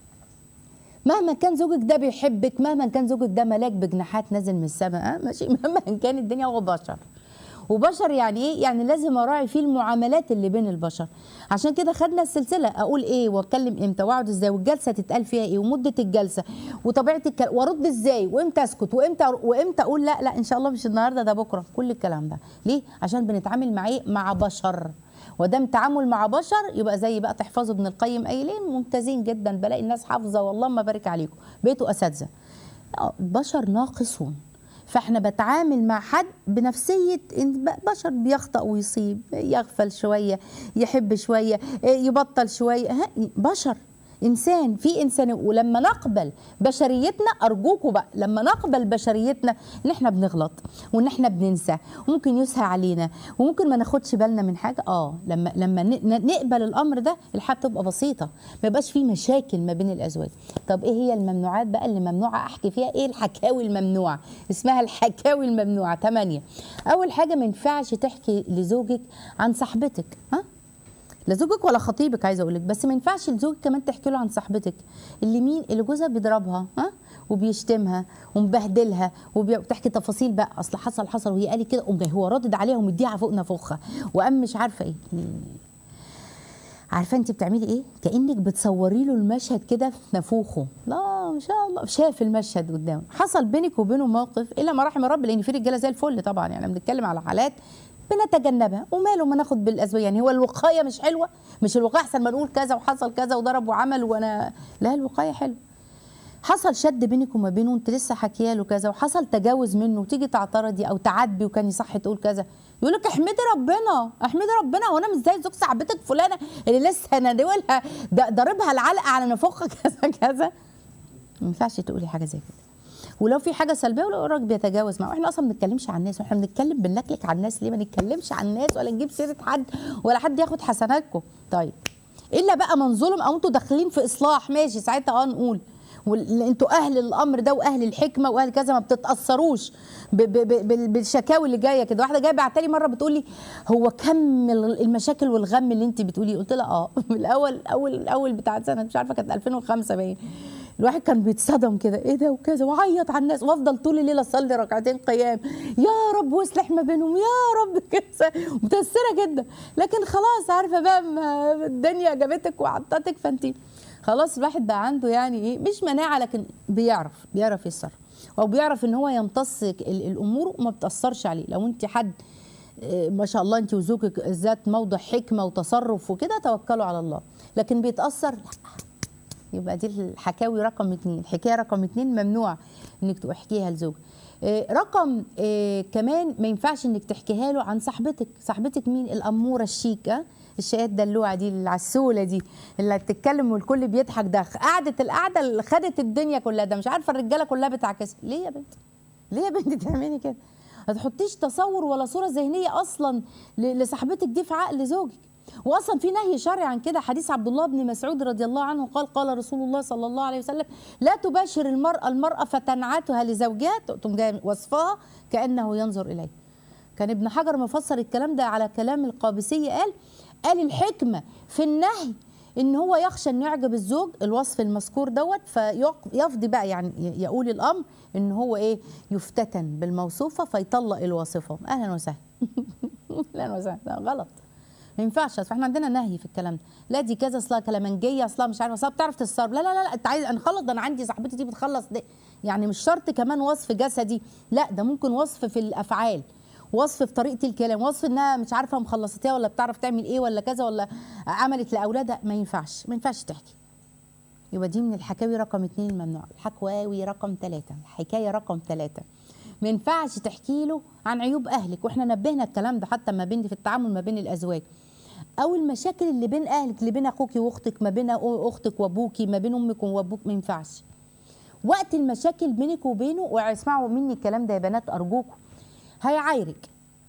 مهما كان زوجك ده بيحبك، مهما كان زوجك ده ملاك بجناحات نازل من السماء ماشي، مهما كان الدنيا هو بشر. وبشر يعني ايه؟ يعني لازم اراعي فيه المعاملات اللي بين البشر. عشان كده خدنا السلسله اقول ايه واتكلم امتى واقعد ازاي، والجلسه تتقال فيها ايه، ومده الجلسه، وطبيعه الكلام، وارد ازاي، وامتى اسكت، وامتى اقول لا ان شاء الله مش النهارده ده بكره. كل الكلام ده ليه؟ عشان بنتعامل مع ايه؟ مع بشر. ودام تعامل مع بشر يبقى زي بقى تحفظوا ابن القيم قايلين ممتازين جدا، بلاقي الناس حافظه والله ما بارك عليكم، بقيتوا اساتذه. بشر ناقصون، فاحنا بتعامل مع حد بنفسيه بشر، بيخطأ ويصيب، يغفل شويه، يحب شويه، يبطل شويه، بشر، انسان في انسان. ولما نقبل بشريتنا، ارجوكوا بقى لما نقبل بشريتنا ان احنا بنغلط وان احنا بننسى وممكن يسهى علينا وممكن ما ناخدش بالنا من حاجه، لما نقبل الامر ده الحياه بتبقى بسيطه، ما يبقاش في مشاكل ما بين الازواج. طب ايه هي الممنوعات بقى اللي ممنوعه احكي فيها؟ ايه الحكاوي الممنوعه؟ اسمها الحكاوي الممنوعه 8. اول حاجه ما ينفعش تحكي لزوجك عن صاحبتك، لزوجك ولا خطيبك عايزه اقول لك، بس ما ينفعش لزوجك كمان تحكي له عن صاحبتك اللي مين، اللي جوزها بيضربها وبيشتمها ومبهدلها وبتحكي تفاصيل بقى، اصل حصل وهي قالت كده، جاي هو رادد عليها ومديها فوق نافوخها وقام مش عارفه ايه. عارفه انت بتعملي ايه؟ كانك بتصوري له المشهد كده في نافوخه. لا ما شاء الله شاف المشهد قدامه. حصل بينك وبينه موقف الا ما رحم ربي، لان في رجاله زي الفل طبعا، يعني بنتكلم على حالات بنتجنبها وماله ما ناخد بالاسباب. يعني هو الوقايه مش حلوه؟ مش الوقايه احسن ما نقول كذا وحصل كذا وضرب وعمل وانا لا، الوقايه حلوه. حصل شد بينك وما بينه، انت لسه حكيه له كذا، وحصل تجاوز منه، وتيجي تعترضي او تعاتبي وكان يصح تقول كذا، يقول لك احمدي ربنا احمدي ربنا، وانا مش زي زوج صاحبتك فلانه اللي لسه نادولها ضاربها العلقه على نافوخها كذا كذا. ما ينفعش تقولي حاجه زي كده. ولو في حاجه سلبيه ولو الراجل بيتجاوز معه، احنا اصلا ما بنتكلمش عن الناس، واحنا بنتكلم بنلكلك على الناس ليه؟ ما نتكلمش عن الناس ولا نجيب سيره حد ولا حد ياخد حسناتكم. طيب الا بقى من ظلم او انتوا داخلين في اصلاح، ماشي ساعتها نقول انتوا اهل الامر ده واهل الحكمه واهل كذا، ما بتتاثروش بالشكاوي اللي جايه كده. واحده جايه بعتلي مره بتقول لي هو كم المشاكل والغم اللي انت بتقوليه؟ قلت لها من الاول بتاع سنه مش عارفه كانت 2005 باين، الواحد كان بيتصدم كده ايه ده وكذا، وعيط على الناس وافضل طول الليل اصلي ركعتين قيام، يا رب واصلح ما بينهم يا رب كذا، متاثره جدا. لكن خلاص عارفه بقى الدنيا جابتك وعطتك، فانت خلاص الواحد بقى عنده يعني ايه مش مناعه، لكن بيعرف يتصرف، او بيعرف ان هو يمتص الامور وما بتاثرش عليه. لو انت حد ما شاء الله انت وزوجك ذات موضع حكمه وتصرف وكده، توكلوا على الله. لكن بيتاثر لا، يبقى دي الحكاوي رقم 2. الحكايه رقم 2 ممنوع انك تحكيها لزوجك. رقم كمان ما ينفعش انك تحكيها له عن صاحبتك مين؟ الاموره الشيك، الشقيه الدلوعه دي العسوله دي اللي بتتكلم والكل بيضحك، ده القعده اللي خدت الدنيا كلها، ده مش عارفه الرجاله كلها بتعكسها. ليه يا بنتي؟ ليه يا بنتي تعملي كده؟ ما تحطيش تصور ولا صوره ذهنيه اصلا لصاحبتك دي في عقل زوجك. واصلا في نهي شرعي عن كده، حديث عبد الله بن مسعود رضي الله عنه قال رسول الله صلى الله عليه وسلم لا تباشر المرأة فتنعتها لزوجها، تقوم جايه وصفها كأنه ينظر إليه. كان ابن حجر مفسر الكلام ده على كلام القابسي، قال الحكمة في النهي ان هو يخشى انه يعجب الزوج الوصف المذكور دوت، فيفضي بقى يعني يقول الامر ان هو ايه يفتتن بالموصوفة فيطلق الواصفة. اهلا وسهلا اهلا وسهلا، غلط. ما ينفعش. فاحنا عندنا نهي في الكلام ده، لا دي كذا اصلها كلامنجيه، اصلها مش عارفه، اصلها بتعرف تتصرف، لا لا لا, لا. انت عايز نخلص؟ ده انا عندي صاحبتي دي بتخلص ده. يعني مش شرط كمان وصف جسدي، لا ده ممكن وصف في الافعال، وصف في طريقه الكلام، وصف انها مش عارفه مخلصتها ولا بتعرف تعمل ايه ولا كذا ولا عملت لاولادها. ما ينفعش، ما ينفعش تحكي. يبقى دي من الحكاوي رقم 2 الممنوع. الحكواوي رقم 3، الحكايه رقم 3. ما ينفعش تحكي له عن عيوب اهلك، واحنا نبهنا الكلام ده حتى ما بين في التعامل ما بين الازواج، او المشاكل اللي بين اهلك، اللي بين اخوكي واختك، ما بين اختك وابوكي، ما بين امك وابوك. ما ينفعش وقت المشاكل بينك وبينه. واسمعوا مني الكلام ده يا بنات ارجوكم، هيعايرك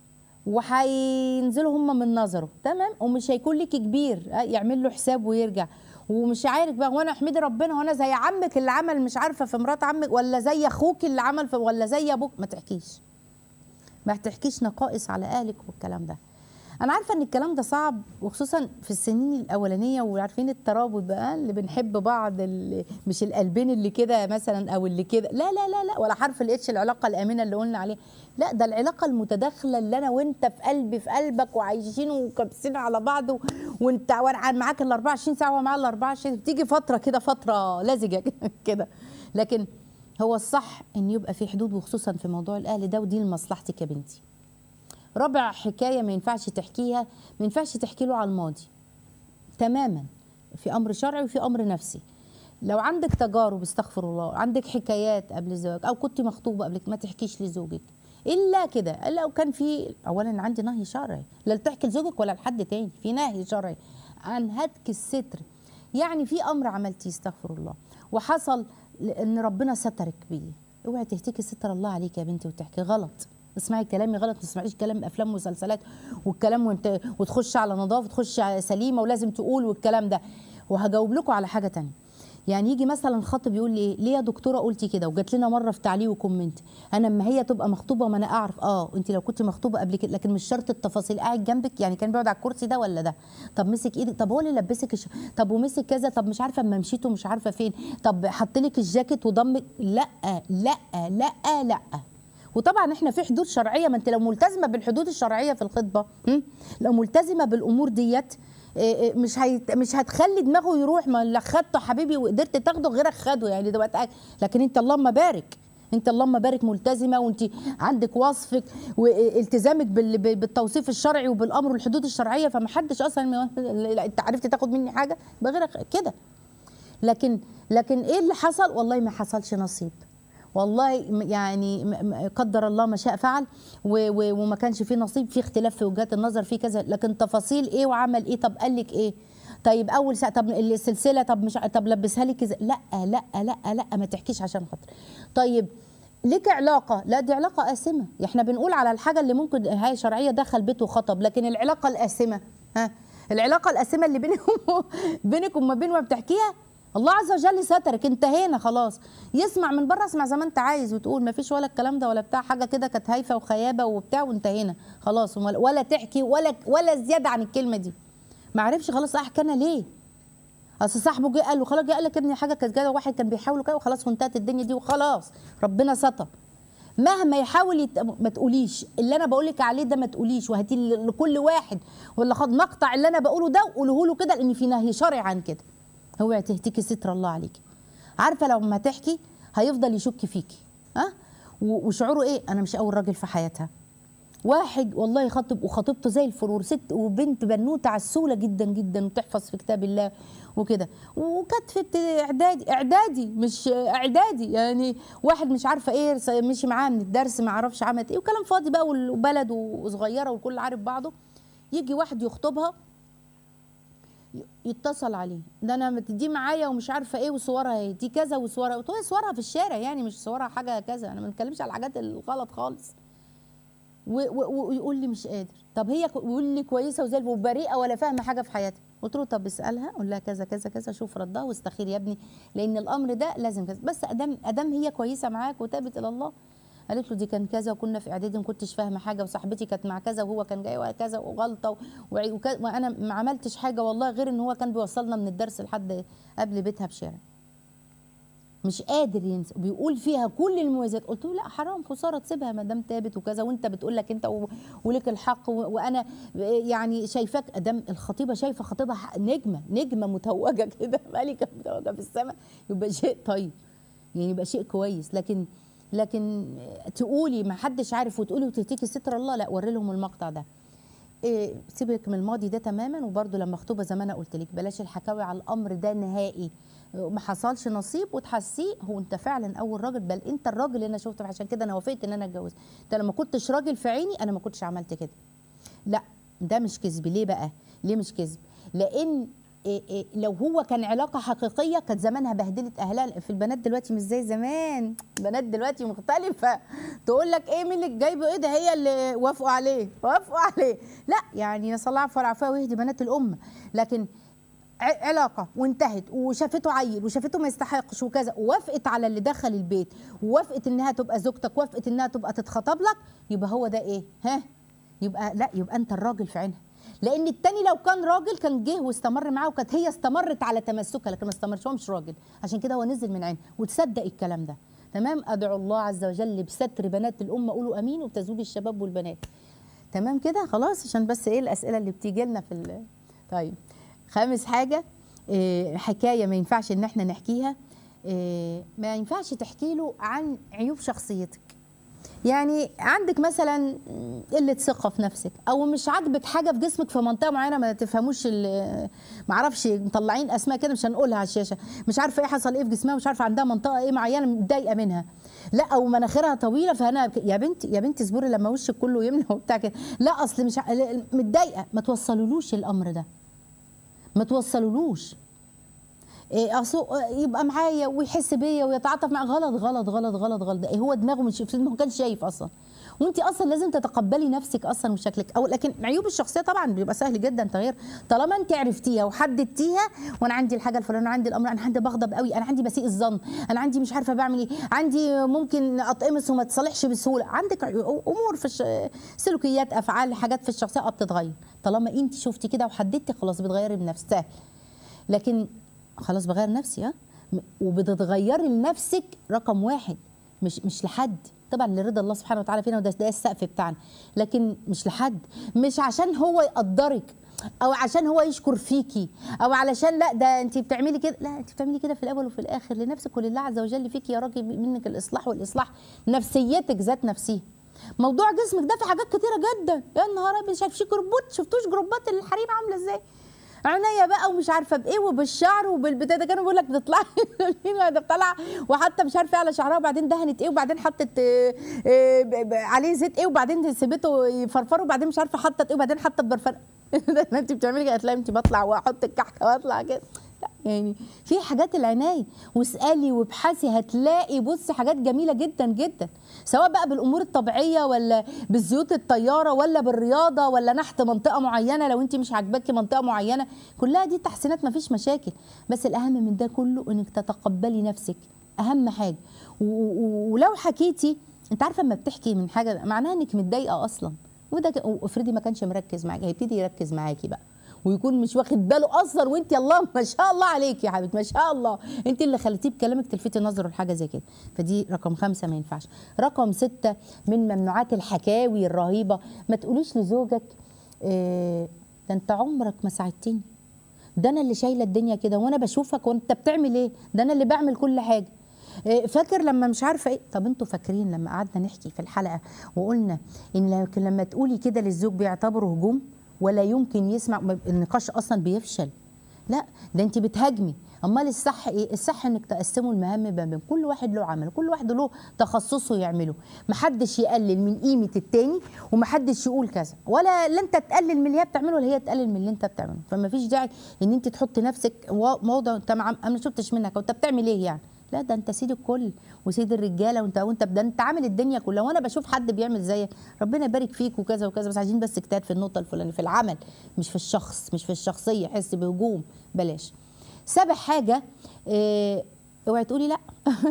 وهينزلوا هم من نظره، تمام، ومش هيكون لك كبير يعمل له حساب ويرجع، ومش عارف بقى وانا احمدي ربنا وانا زي عمك اللي عمل مش عارفه في مرات عمك، ولا زي اخوك اللي عمل في، ولا زي ابوك. ما تحكيش، ما تحكيش نقائص على اهلك والكلام ده. انا عارفه ان الكلام ده صعب، وخصوصا في السنين الاولانيه، وعارفين الترابط بقى اللي بنحب بعض، اللي مش القلبين اللي كده مثلا او اللي كده، لا لا لا لا، ولا حرف الاتش العلاقه الامنه اللي قلنا عليها، لا ده العلاقه المتداخله اللي انا وانت في قلبي في قلبك وعايشين وكابسين على بعض وانت وانا معاك ال 24 ساعه ومعاه ال 24، بتيجي فتره كده فتره لزجه كده. لكن هو الصح ان يبقى في حدود، وخصوصا في موضوع الاهل ده، ودي لمصلحتك يا بنتي. رابع حكايه ما ينفعش تحكيها، ما ينفعش تحكي له على الماضي تماما، في امر شرعي وفي امر نفسي. لو عندك تجارب، استغفر الله، عندك حكايات قبل الزواج او كنت مخطوبه قبل، ما تحكيش لزوجك الا كده، الا لو كان في اولا عندي نهي شرعي، لا تحكي لزوجك ولا لحد تاني، في نهي شرعي عن هتك الستر. يعني في امر عملتيه استغفر الله وحصل ان ربنا سترك بيه، اوعي تهتكي ستر الله عليك يا بنتي وتحكي. غلط، اسمعي كلامي غلط، ما تسمعيش كلام افلام ومسلسلات والكلام وتخش على نظافه، تخش على سليمه ولازم تقول والكلام ده. وهجاوب لكم على حاجه تانية. يعني يجي مثلا خاطب يقول لي ايه، ليه يا دكتوره قلتي كده؟ وجات لنا مره في تعليق وكومنت، انا اما هي تبقى مخطوبه ما انا اعرف. انت لو كنت مخطوبه قبل كده، لكن مش شرط التفاصيل. قاعد جنبك يعني كان بيقعد على الكرسي ده ولا ده؟ طب مسك ايدك؟ طب هو اللي لبسك طب ومسك كذا؟ طب مش عارفه اما مشيتوا مش عارفه فين؟ طب حط لك الجاكيت وضمك؟ لا لا لا لا. وطبعا احنا في حدود شرعيه، ما انت لو ملتزمه بالحدود الشرعيه في الخطبه، لو ملتزمه بالامور ديت، مش هتخلي دماغه يروح. ما اللي خدته حبيبي وقدرت تاخده غيرك خده، يعني ده بقى. لكن انت اللهم بارك، انت اللهم بارك ملتزمه، وانت عندك وصفك والتزامك بالتوصيف الشرعي وبالامر والحدود الشرعيه، فما حدش اصلا انت عرفت تاخد مني حاجه بغيرك كده. لكن ايه اللي حصل؟ والله ما حصلش نصيب، والله يعني قدر الله ما شاء فعل، وما كانش فيه نصيب، في اختلاف في وجهات النظر، في كذا، لكن تفاصيل ايه وعمل ايه، طب قال لك ايه، طيب اول ساعه، طب السلسله، طب مش طب لبسها لي كذا، لا لا لا لا، ما تحكيش عشان خاطر. طيب ليك علاقه، لا دي علاقه آثمه. احنا بنقول على الحاجه اللي ممكن هي شرعيه دخل بيته وخطب، لكن العلاقه الآثمه، العلاقه الآثمه اللي بينك وما بين ما بتحكيها، الله عز وجل سترك، انتهينا خلاص. يسمع من بره، اسمع زي ما انت عايز وتقول، ما فيش ولا الكلام ده ولا بتاع، حاجه كده كانت هايفه وخيابه وبتاع وانتهينا خلاص، ولا تحكي ولا زياده عن الكلمه دي. ما عرفش خلاص احكي انا ليه؟ اصل صاحبه جه قال له خلاص، جه قال لك ابني حاجه كانت كده، واحد كان بيحاول كده وخلاص وانتهت الدنيا دي وخلاص، ربنا ستر. مهما يحاول ما تقوليش اللي انا بقول لك عليه ده، ما تقوليش، وهاتي لكل واحد ولا خد مقطع اللي انا بقوله ده وقوله له كده، لان في نهي شرعي عن كده. اوعي تهتكي ستر الله عليكي. عارفه لو ما تحكي هيفضل يشك فيكي، وشعوره ايه؟ انا مش اول راجل في حياتها. واحد والله خطب وخطيبته زي الفرور، ست وبنت بنوته عسوله جدا جدا وتحفظ في كتاب الله وكده، وكانت في اعدادي مش اعدادي يعني، واحد مش عارفه ايه مشي معاها من الدرس ما اعرفش عملت ايه وكلام فاضي بقى، وبلد وصغيره والكل عارف بعضه. يجي واحد يخطبها يتصل عليه، ده انا دي معايا ومش عارفه ايه وصورها ايه، دي كذا وصورها، صورها في الشارع يعني، مش صورها حاجه كذا، انا ما بتكلمش على الحاجات الغلط خالص. ويقول لي مش قادر. طب هي يقول لي كويسه وزي وبريئه ولا فاهمه حاجه في حياتها. قلت له طب اسالها، قول لها كذا كذا كذا، شوف ردها واستخير يا ابني، لان الامر ده لازم كذا، بس ادام هي كويسه معاك وتابت الى الله. قالت له دي كان كذا وكنا في اعدادي ما كنتش فاهمه حاجه، وصاحبتي كانت مع كذا وهو كان جاي وكذا وغلطه وانا ما عملتش حاجه والله، غير ان هو كان بيوصلنا من الدرس لحد قبل بيتها بشارع. مش قادر ينسى، بيقول فيها كل المميزات. قلت له لا حرام، خساره تسيبها ما دام تابت وكذا، وانت بتقول لك انت ولك الحق، وانا يعني شايفاك ادام الخطيبه شايفه خطيبها نجمه متوجه كده، ملكه متوجه في السماء، يبقى شيء طيب، يعني يبقى شيء كويس. لكن تقولي ما حدش عارف وتقولي وتهتكي ستر الله، لا وري لهم المقطع ده. سيبك من الماضي ده تماما. وبرده لما خطوبه زي ما انا قلت لك بلاش الحكاوي على الامر ده نهائي. ما حصلش نصيب وتحسيه هو انت فعلا اول راجل، بل انت الراجل اللي انا شفته، عشان كده انا وافقت ان انا اتجوز. انت لما كنتش راجل في عيني انا ما كنتش عملت كده. لا ده مش كذب. ليه بقى؟ ليه مش كذب؟ لان لو هو كان علاقه حقيقيه كانت زمانها بهدلت اهلها. في البنات دلوقتي مش زي زمان، البنات دلوقتي مختلفه. تقول لك ايه مين اللي جايبه، ايه ده هي اللي وافقوا عليه. لا يعني نسال الله العفو والعافيه ويهدي بنات الامه. لكن علاقه وانتهت وشافته عيل وشافته ما يستحقش وكذا، ووافقت على اللي دخل البيت، ووافقت انها تبقى زوجتك، ووافقت انها تبقى تتخطب لك، يبقى هو ده ايه؟ يبقى لا، يبقى انت الراجل في عينها. لان التاني لو كان راجل كان جه واستمر معاه، وكانت هي استمرت على تمسكها، لكن ما استمرش، هو مش راجل، عشان كده هو نزل من عينه. وتصدق الكلام ده تمام. ادعو الله عز وجل بستر بنات الامه، قولوا امين، وبتزويج الشباب والبنات. تمام كده خلاص، عشان بس ايه الاسئله اللي بتيجي لنا في طيب. خامس حاجه، حكايه ما ينفعش ان احنا نحكيها، ما ينفعش تحكي له عن عيوب شخصيتك. يعني عندك مثلا قله ثقه في نفسك، او مش عاجبك حاجه في جسمك في منطقه معينه ما تفهموش، ما اعرفش مطلعين اسماء كده مش هنقولها على الشاشه، مش عارفه ايه حصل ايه في جسمها، مش عارفه عندها منطقه ايه معينه متضايقه منها، لا او مناخيرها طويله فانا يا بنتي اصبري لما وشك كله يملى وبتاع كده، لا اصل مش متضايقه. ما توصلولوش الامر ده، ما توصلولوش. يبقى معايا ويحس بيا ويتعاطف معايا، غلط غلط غلط غلط غلط. هو دماغه مش ما كانش شايف اصلا. وانت اصلا لازم تتقبلي نفسك اصلا وشكلك. او لكن عيوب الشخصيه طبعا بيبقى سهل جدا تغيير طالما انت عرفتيها وحددتيها. وانا عندي الحاجه الفلانيه، انا عندي الامر، انا عندي بغضب قوي، انا عندي بسيء الظن، انا عندي مش عارفه بعمل ايه، عندي ممكن اتقمص وما تصالحش بسهوله. عندك امور في سلوكيات، افعال، حاجات في الشخصيه بتتغير طالما انت شفتي كده وحددتي، خلاص بتغيري بنفسك سهل. لكن خلاص بغير نفسي وبتتغيري لنفسك رقم واحد، مش لحد، طبعا لرضا الله سبحانه وتعالى فينا، وده السقف بتاعنا، لكن مش لحد، مش عشان هو يقدرك او عشان هو يشكر فيكي او علشان لا ده انت بتعملي كده، لا انت بتعملي كده في الاول وفي الاخر لنفسك ولله عز وجل فيكي يا راجل منك الاصلاح، والاصلاح نفسيتك ذات نفسها. موضوع جسمك ده في حاجات كتيره جدا، يا نهار ابيض شايفين جروبات، شفتوش جروبات الحريم عامله ازاي؟ عينيا بقى ومش عارفه بايه وبالشعر وبالبتاع ده، كانوا بيقول لك بتطلعي بتطلع، وحتى مش عارفه على شعرها وبعدين دهنت ايه وبعدين حطت عليه زيت ايه وبعدين سيبته يفرفر وبعدين مش عارفه حطت ايه وبعدين حطت برفان. انت بتعملي كده، هتلاقي انت بطلع واحط الكحكه واطلع كده. يعني في حاجات العنايه، واسالي وابحثي هتلاقي بصي حاجات جميله جدا جدا، سواء بقى بالامور الطبيعيه ولا بالزيوت الطياره ولا بالرياضه ولا نحت منطقه معينه لو انت مش عاجباكي منطقه معينه، كلها دي تحسينات ما فيش مشاكل. بس الاهم من ده كله انك تتقبلي نفسك، اهم حاجه. ولو حكيتي، انت عارفه لما بتحكي من حاجه معناها انك متضايقه اصلا، وده افرضي ما كانش مركز معاكي، هيبتدي يركز معاكي بقى ويكون مش واخد باله اصلا، وانت الله ما شاء الله عليك يا حبيبتي ما شاء الله، انت اللي خليتيه بكلامك تلفتي نظره لحاجه زي كده. فدي رقم 5 ما ينفعش. رقم 6 من ممنوعات الحكاوي الرهيبه، ما تقوليش لزوجك ده انت عمرك ما ساعدتني، ده انا اللي شايله الدنيا كده وانا بشوفك وانت بتعمل ايه، ده انا اللي بعمل كل حاجه. فاكر لما مش عارفه ايه؟ طب انتوا فاكرين لما قعدنا نحكي في الحلقه وقلنا ان لما تقولي كده للزوج بيعتبره هجوم ولا يمكن يسمع، النقاش اصلا بيفشل. لا ده انت بتهاجمي. امال الصح ايه؟ الصح انك تقسموا المهام ما بين كل واحد له عمله، كل واحد له تخصصه يعمله، محدش يقلل من قيمه التاني ومحدش يقول كذا، ولا انت تقلل من اللي هي بتعمله ولا هي تقلل من اللي انت بتعمله. فما فيش داعي ان انت تحطي نفسك موضع انت انا ما شفتش منك وانت بتعمل ايه يعني. لا ده انت سيد الكل وسيد الرجاله، وانت ده انت عامل الدنيا كلها، وانا بشوف حد بيعمل زيك ربنا يبارك فيك وكذا وكذا، بس عايزين بس اجتهاد في النقطه الفلانيه في العمل، مش في الشخص، مش في الشخصيه، حس بهجوم بلاش. 7 حاجه اوعي تقولي لا.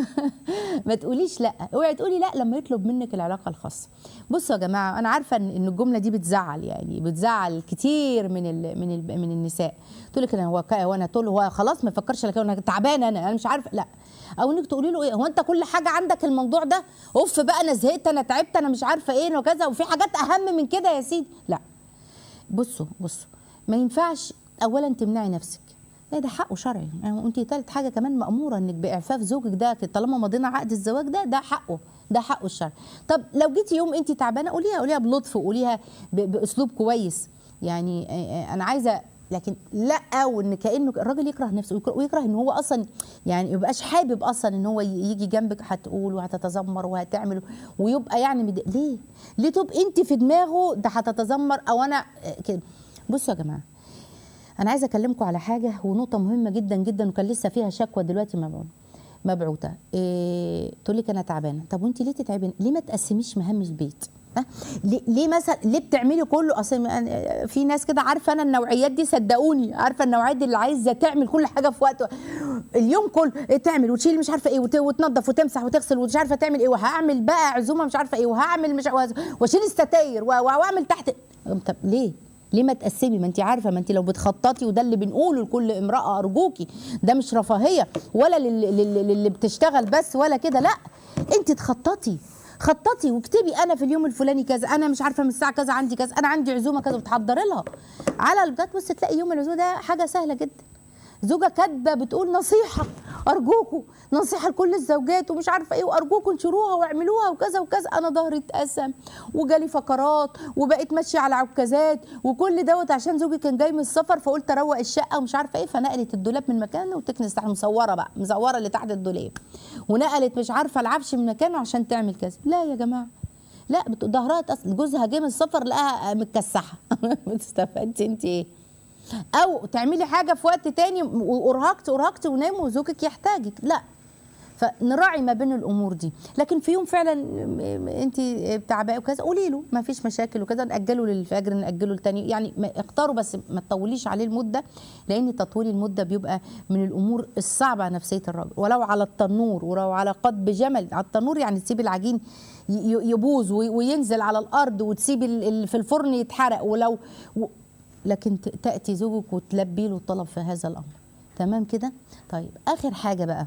ما تقوليش لا، اوعي تقولي لا لما يطلب منك العلاقه الخاصه. بصوا يا جماعه، انا عارفه ان الجمله دي بتزعل، يعني بتزعل كتير من النساء. تقول لك وانا تقول هو خلاص ما يفكرش لك انا تعبانه، انا مش عارفه. لا، او انك تقولي له ايه، هو انت كل حاجه عندك الموضوع ده؟ اوف بقى، انا زهقت، انا تعبت، انا مش عارفه ايه وكذا، وفي حاجات اهم من كده يا سيدي. لا، بصوا ما ينفعش اولا تمنعي نفسك، ده حقه شرعي. يعني انت ثالث حاجه كمان ماموره انك باعفاف زوجك، ده طالما مضينا عقد الزواج ده حقه، ده حقه الشرعي. طب لو جيتي يوم انت تعبانه قوليها بلطف، وقوليها باسلوب كويس، يعني انا عايزه، لكن لا، وان كانه الراجل يكره نفسه ويكره ان هو اصلا يعني ما يبقاش حابب اصلا ان هو يجي جنبك، هتقول وهتتذمر وهتعمل، ويبقى يعني ليه تبقى انت في دماغه ده هتتذمر او انا كده. بصوا يا جماعه، انا عايزه اكلمكم على حاجه ونقطه مهمه جدا جدا، وكان لسه فيها شكوى دلوقتي مبعوثه. تقول لك انا تعبانه. طب وانت ليه تتعبي؟ ليه ما تقسميش مهام البيت؟ ليه مثلا ليه بتعملي كله؟ اصل في ناس كده، عارفه انا النوعيات دي، صدقوني عارفه النوعيات دي اللي عايزه تعمل كل حاجه في وقت، اليوم كله تعمل وتشيل مش عارفه ايه وتنظف وتمسح وتغسل ومش عارفه تعمل ايه، وهعمل بقى عزومه مش عارفه ايه، وهعمل واشيل الستاير واعمل تحت. طب ليه ما تقسمي؟ ما انت عارفه، ما انت لو بتخططي، وده اللي بنقوله لكل امراه، ارجوكي ده مش رفاهيه ولا للي بتشتغل بس ولا كده، لا، انت خططي واكتبي انا في اليوم الفلاني كذا، انا مش عارفه من الساعه كذا عندي كذا، انا عندي عزومه كذا، وتحضري لها على البدايه. بص تلاقي يوم العزومه ده حاجه سهله جدا. زوجه كاتبه بتقول نصيحه، ارجوكوا نصيحه لكل الزوجات ومش عارفه ايه، وارجوكوا انشروها واعملوها وكذا وكذا، انا ظهري اتقسم وجالي فقرات وبقيت ماشيه على عكازات وكل دوت عشان زوجي كان جاي من السفر، فقلت اروق الشقه ومش عارفه ايه، فنقلت الدولاب من مكانه وتكنس تحت، مزوره اللي تحت الدولاب، ونقلت مش عارفه العفش من مكانه عشان تعمل كذا. لا يا جماعه، لا، ظهرها اتقسم، جوزها جه من السفر لقاها متكسحه. بتستفادي انت ايه؟ او تعملي حاجه في وقت تاني وارهقت ونام وزوجك يحتاجك. لا، فنراعي ما بين الامور دي. لكن في يوم فعلا انت تعبانه وكذا، قولي له ما فيش مشاكل وكذا، ناجله للفجر، ناجله لتاني، يعني اختاروا، بس ما تطوليش عليه المده، لان تطويل المده بيبقى من الامور الصعبه على نفسيه الراجل. ولو على التنور، ولو على قطب جمل، على التنور يعني تسيبي العجين يبوظ وينزل على الارض، وتسيبي في الفرن يتحرق، لكن تأتي زوجك وتلبي له الطلب في هذا الأمر. تمام كده؟ طيب آخر حاجة بقى،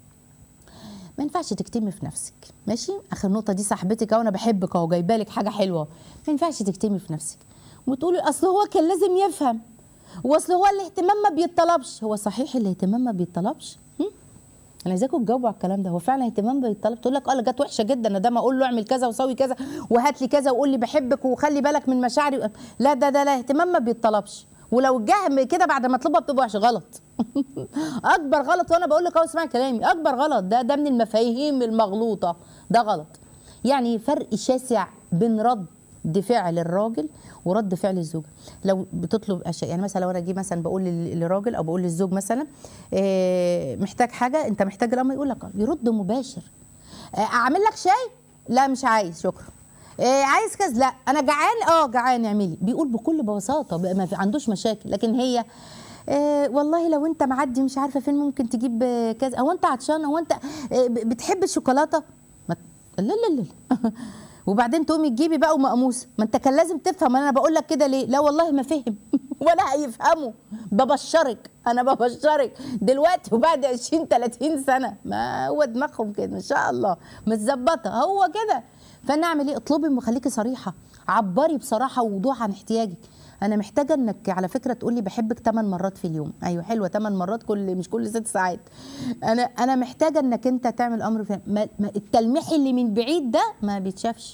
ما ينفعش تكتمي في نفسك، ماشي؟ آخر نقطة دي صاحبتك أو أنا بحبك أهو جايبه لك حاجة حلوة، ما ينفعش تكتمي في نفسك وتقولي أصل هو كان لازم يفهم، وأصل هو الاهتمام ما بيتطلبش. هو صحيح الاهتمام ما بيتطلبش؟ انا عايزاكم تجاوبوا على الكلام ده. هو فعلا اهتمام بيتطلب؟ تقول لك جت وحشه جدا، ده ما اقول له اعمل كذا وسوي كذا وهات لي كذا وقول لي بحبك وخلي بالك من مشاعري. لا، ده اهتمام ما بيتطلبش، ولو جه كده بعد ما اطلبها بتبقى وحشه، غلط. اكبر غلط، وانا بقول لك اهو اسمعي كلامي، اكبر غلط ده من المفاهيم المغلوطه، ده غلط. يعني فرق شاسع بين رد فعل الراجل ورد فعل الزوجه. لو بتطلب اشياء، يعني مثلا لو انا اجي مثلا بقول للراجل او بقول للزوج مثلا محتاج حاجه، انت محتاج الامر، يقول لك يرد مباشر. اعمل لك شاي؟ لا مش عايز شكرا. عايز كذا؟ لا انا جعان. جعان اعملي. بيقول بكل بساطه، ما عندوش مشاكل. لكن هي والله لو انت معدي مش عارفه فين ممكن تجيب كذا، هو انت عطشان، هو انت بتحب الشوكولاته؟ لا وبعدين تقومي تجيبي بقى ومقموسه. ما انت كان لازم تفهم انا بقول لك كده ليه. لا والله ما فهم ولا هيفهموا. انا ببشرك دلوقتي وبعد 20 30 سنه، ما هو دماغهم كده ما شاء الله متظبطه، هو كده. فنعمل ايه؟ اطلبي وخليكي صريحه، عبري بصراحه ووضوح عن احتياجك. انا محتاجه انك على فكره تقولي بحبك 8 مرات في اليوم. ايوه حلوه 8 مرات، مش كل 6 ساعات. انا محتاجه انك انت تعمل امر فيه. التلميح اللي من بعيد ده ما بيتشافش.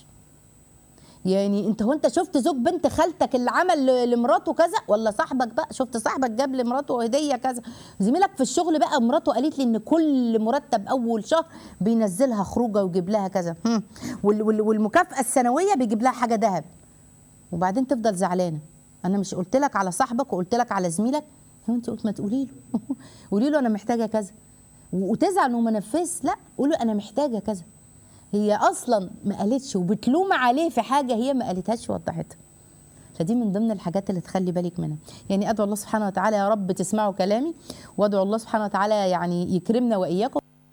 يعني انت شفت زوج بنت خالتك اللي عمل لمراته كذا؟ ولا صاحبك بقى شفت صاحبك جاب لمراته هديه كذا؟ زميلك في الشغل بقى مراته قالت لي ان كل مرتب اول شهر بينزلها خروجه ويجيب لها كذا، والمكافاه السنويه بيجيب لها حاجه ذهب، وبعدين تفضل زعلانه. انا مش قلت لك على صاحبك وقلت لك على زميلك؟ انت قلت ما تقولي له. قولي له انا محتاجه كذا، وتزعل وما نفذش. لا، قولي له انا محتاجه كذا. هي اصلا ما قالتش وبتلوم عليه في حاجه هي ما قالتهاش ووضحتها. فدي من ضمن الحاجات اللي تخلي بالك منها. يعني ادعو الله سبحانه وتعالى يا رب تسمعوا كلامي، وادعو الله سبحانه وتعالى يعني يكرمنا واياكم.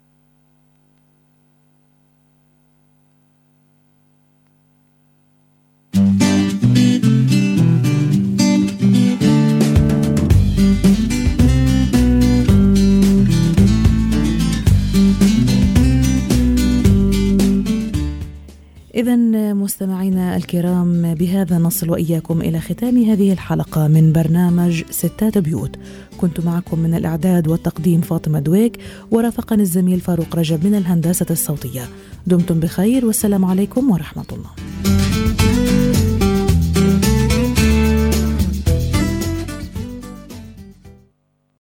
إذن مستمعينا الكرام، بهذا نصل وإياكم إلى ختام هذه الحلقة من برنامج ستات بيوت. كنت معكم من الإعداد والتقديم فاطمة دويك، ورافقني الزميل فاروق رجب من الهندسة الصوتية. دمتم بخير، والسلام عليكم ورحمة الله.